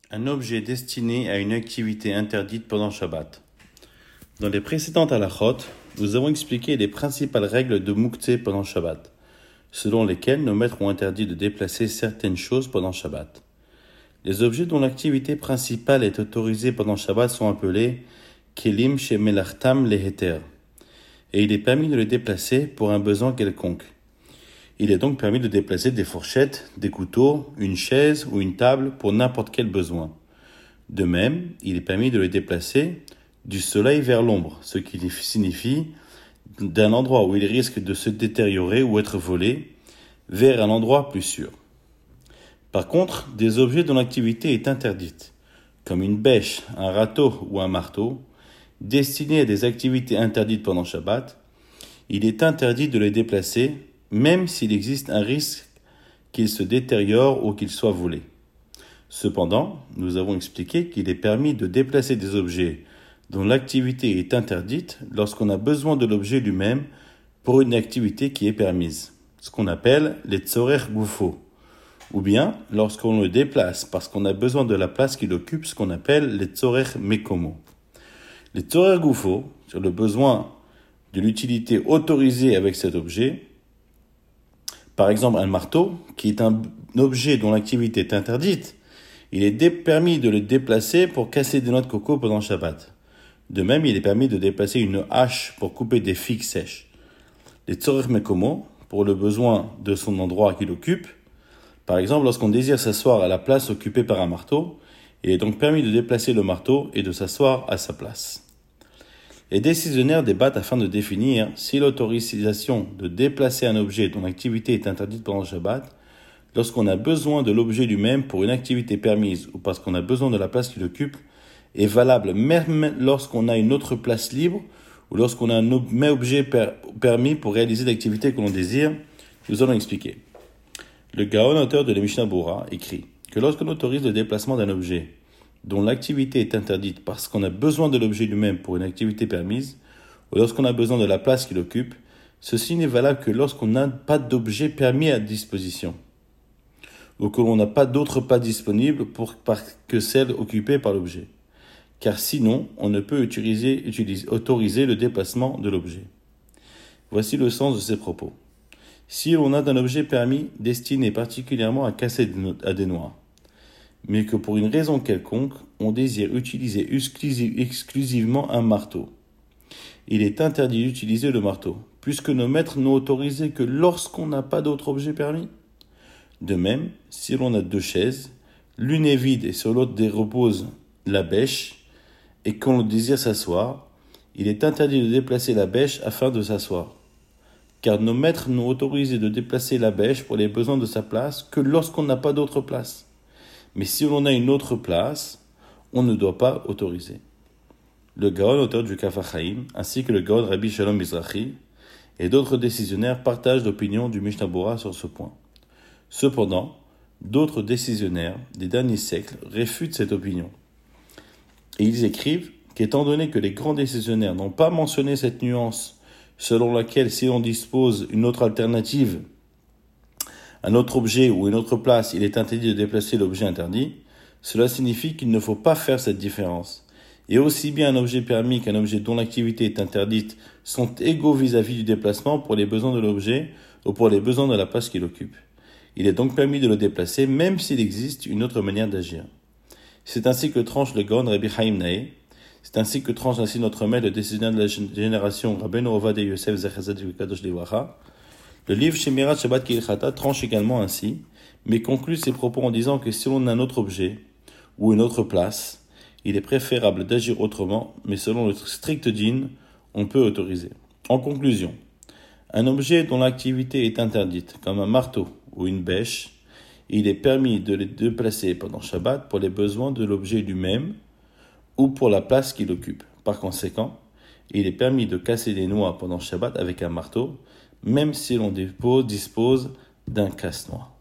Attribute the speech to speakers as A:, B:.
A: Un objet destiné à une activité interdite pendant Shabbat. Dans les précédentes halachot, nous avons expliqué les principales règles de Mouktsé pendant Shabbat, selon lesquelles nos maîtres ont interdit de déplacer certaines choses pendant Shabbat. Les objets dont l'activité principale est autorisée pendant Shabbat sont appelés Kelim Shemelachtam Leheter, et il est permis de les déplacer pour un besoin quelconque. Il est donc permis de déplacer des fourchettes, des couteaux, une chaise ou une table pour n'importe quel besoin. De même, il est permis de les déplacer du soleil vers l'ombre, ce qui signifie d'un endroit où il risque de se détériorer ou être volé, vers un endroit plus sûr. Par contre, des objets dont l'activité est interdite, comme une bêche, un râteau ou un marteau, destinés à des activités interdites pendant Shabbat, il est interdit de les déplacer, même s'il existe un risque qu'ils se détériorent ou qu'ils soient volés. Cependant, nous avons expliqué qu'il est permis de déplacer des objets dont l'activité est interdite lorsqu'on a besoin de l'objet lui-même pour une activité qui est permise, ce qu'on appelle les tzorer goufo, ou bien lorsqu'on le déplace parce qu'on a besoin de la place qu'il occupe, ce qu'on appelle les tzorer mekomo. Les tzorer goufo, sur le besoin de l'utilité autorisée avec cet objet, par exemple un marteau, qui est un objet dont l'activité est interdite, il est permis de le déplacer pour casser des noix de coco pendant Shabbat. De même, il est permis de déplacer une hache pour couper des figues sèches. Les tzorer mekomo, pour le besoin de son endroit qu'il occupe, par exemple lorsqu'on désire s'asseoir à la place occupée par un marteau, il est donc permis de déplacer le marteau et de s'asseoir à sa place. Les décisionnaires débattent afin de définir si l'autorisation de déplacer un objet dont l'activité est interdite pendant le Shabbat, lorsqu'on a besoin de l'objet lui-même pour une activité permise ou parce qu'on a besoin de la place qu'il occupe, est valable même lorsqu'on a une autre place libre ou lorsqu'on a un même objet permis pour réaliser l'activité que l'on désire. Nous allons expliquer. Le Gaon, auteur de la Mishnah Bora, écrit que lorsqu'on autorise le déplacement d'un objet dont l'activité est interdite parce qu'on a besoin de l'objet lui-même pour une activité permise, ou lorsqu'on a besoin de la place qu'il occupe, ceci n'est valable que lorsqu'on n'a pas d'objet permis à disposition, ou que l'on n'a pas d'autre place disponible que celle occupée par l'objet. Car sinon, on ne peut autoriser le déplacement de l'objet. Voici le sens de ces propos. Si l'on a un objet permis destiné particulièrement à casser des noix, mais que pour une raison quelconque, on désire utiliser exclusivement un marteau, il est interdit d'utiliser le marteau, puisque nos maîtres n'ont autorisé que lorsqu'on n'a pas d'autre objet permis. De même, si l'on a deux chaises, l'une est vide et sur l'autre repose la bêche, et qu'on désire s'asseoir, il est interdit de déplacer la bêche afin de s'asseoir. Car nos maîtres n'ont autorisé de déplacer la bêche pour les besoins de sa place que lorsqu'on n'a pas d'autre place. Mais si l'on a une autre place, on ne doit pas autoriser. Le Gaon, auteur du Kaf HaChaim, ainsi que le Gaon Rabbi Shalom Mizrahi, et d'autres décisionnaires partagent l'opinion du Mishnah Bora sur ce point. Cependant, d'autres décisionnaires des derniers siècles réfutent cette opinion. Et ils écrivent qu'étant donné que les grands décisionnaires n'ont pas mentionné cette nuance selon laquelle si l'on dispose une autre alternative, un autre objet ou une autre place, il est interdit de déplacer l'objet interdit, cela signifie qu'il ne faut pas faire cette différence. Et aussi bien un objet permis qu'un objet dont l'activité est interdite sont égaux vis-à-vis du déplacement pour les besoins de l'objet ou pour les besoins de la place qu'il occupe. Il est donc permis de le déplacer même s'il existe une autre manière d'agir. C'est ainsi que tranche le Gaon Rabbi Chaim Naé. C'est ainsi que tranche ainsi notre maître, le décisionnaire de la génération Rabbeinu Ovadia Yosef Zechazad Kadosh Livracha. Le livre Shemirat Shabbat Kehilchata tranche également ainsi, mais conclut ses propos en disant que si l'on a un autre objet ou une autre place, il est préférable d'agir autrement, mais selon le strict din, on peut autoriser. En conclusion, un objet dont l'activité est interdite, comme un marteau ou une bêche, il est permis de les déplacer pendant Shabbat pour les besoins de l'objet lui-même ou pour la place qu'il occupe. Par conséquent, il est permis de casser des noix pendant Shabbat avec un marteau, même si l'on dispose d'un casse-noix.